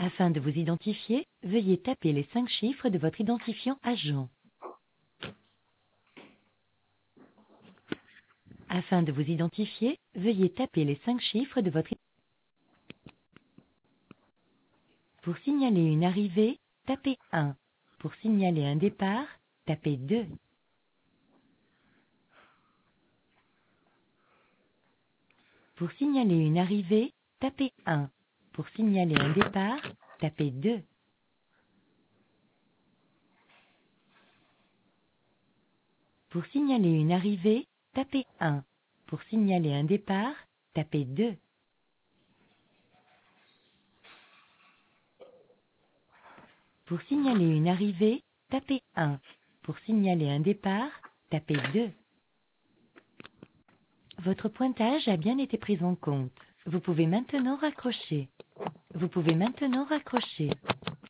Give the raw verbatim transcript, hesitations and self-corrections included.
Afin de vous identifier, veuillez taper les cinq chiffres de votre identifiant agent. Afin de vous identifier, veuillez taper les cinq chiffres de votre... Pour signaler une arrivée, tapez un. Pour signaler un départ, tapez deux. Pour signaler une arrivée, tapez un. Pour signaler un départ, tapez deux. Pour signaler une arrivée, tapez un. Pour signaler un départ, tapez deux. Pour signaler une arrivée, tapez un. Pour signaler un départ, tapez deux. Votre pointage a bien été pris en compte. Vous pouvez maintenant raccrocher. Vous pouvez maintenant raccrocher.